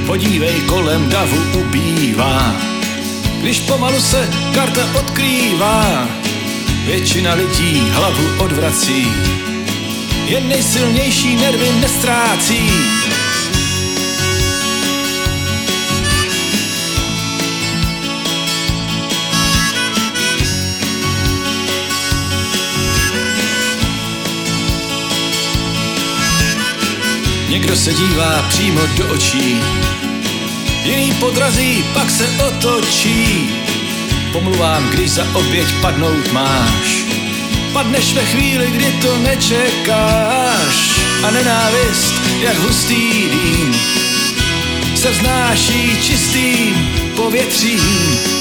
podívej, kolem davu ubývá. Když pomalu se karta odkrývá, většina lidí hlavu odvrací, jen nejsilnější nervy nestrácí. Někdo se dívá přímo do očí, jiný podrazí, pak se otočí. Pomluvám, když za oběť padnout máš, padneš ve chvíli, kdy to nečekáš. A nenávist, jak hustý dým, se vznáší čistým povětřím.